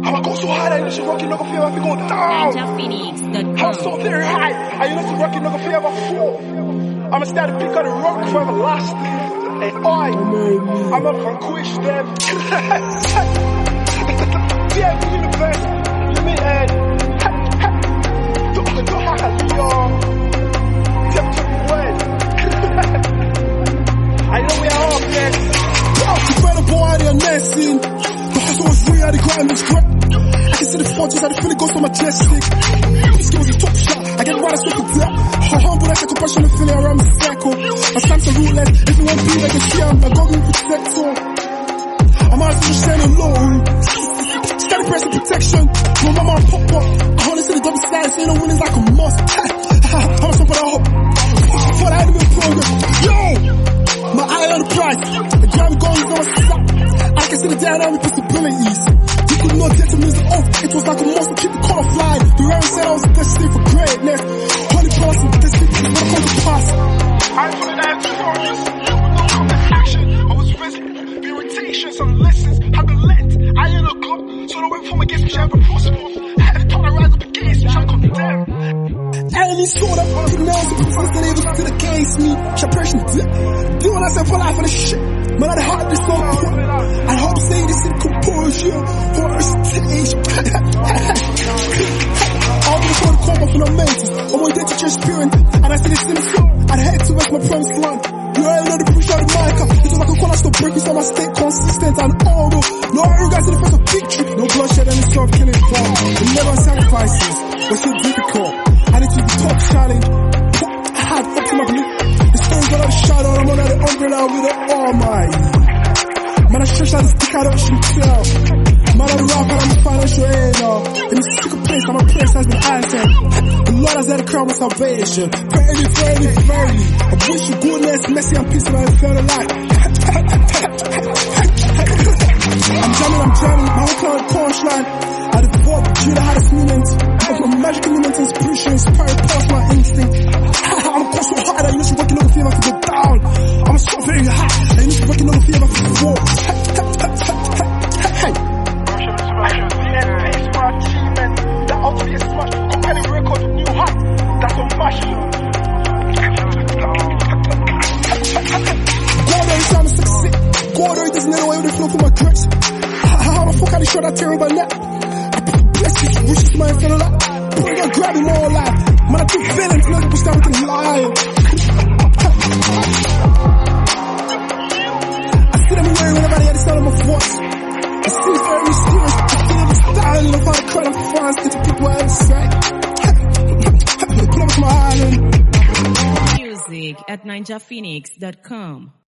I'ma go so high that you should rock, you not gonna feel if you go down. I'm so very high, and you know to rock, you not gonna feel if I fall. I'ma start to pick on the rock for everlasting. Hey, I'm a vanquish them. Yeah, the universe, limited. Don't have a Leon. I know we are all blessed. You better boy, they're messing. The hustle was real, the grind was crap. I can see the fortunes, I the feeling goes so majestic. This game was a top shot, I get right as with the black. How humble like a compassion and feeling around the circle. My stamps are roulette, everyone be like a scam. My government protector. I'm out to stand alone. Steady pressing protection. My mama pop up. I hold it to the double side, saying no winners like a must. I'm a stop at hope. For the enemy program. Yo! My eye on the price. The Grammy gold is on my stop. I can see the dynamic possibilities. You could not get to me the oath. It was like a monster, keep the color flying. The Rary said I was destined for greatness. Holy person, destined for the past. I put it out to focus. You would know from the action. I was busy. The irritations and lessons have been lent. I ain't a club, so don't wait for my gates which I have been possible. I had to rise up against which I condemn. Enemy saw that one of the nails, the people that able to still against me. Suppression, doing myself for life for the shit. Man, I had this so cool. I hope saying this in composure. Horse stage. I'll be for the call for the mentors. I'm on to church spirit. And I see this in the flow. I'd head to west my promised land. You ain't know the push out the mic. It's like a call, I still breaking, so I stay consistent and oral. No arrogance in the face of victory. No bloodshed and it's self-killing form. We never sacrifices. But so difficult. And it was the top challenge. I had up to my belief. The stones got out of the shadow. I'm under the umbrella with the almighty. Man, I stretch out the stick, I don't shoot tell. Man, I'm the rapper, I'm a financial aid now. In this secret place, I'm a place has been answered. The Lord has had a crown with salvation. Verily, verily, verily. I wish you goodness, mercy, and peace in my eternal life. I'm jamming, my whole cloud punchline. I had a thought, Judah had a moment. My magical moment, inspiration, inspired past my instinct. I'm a so high that you should work in over fear to go down. I'm so very high that you should work in over fear to fall. Hey. That ultimate smash, compelling record, new height. That's a mash. God ain't trying to succeed. God ain't doesn't know where they flow for my grips. How the fuck I shot that tear in my neck? Bless you, wishes my fellow life. Bring on, grab him all alive. Man, I keep feeling to push down with the lie. I see them wearing whenever they had the sound of my voice. It seems very mysterious. I feel the style of how the crowd of fans into people outside. Put up my island. Music at ninjaphoenix.com.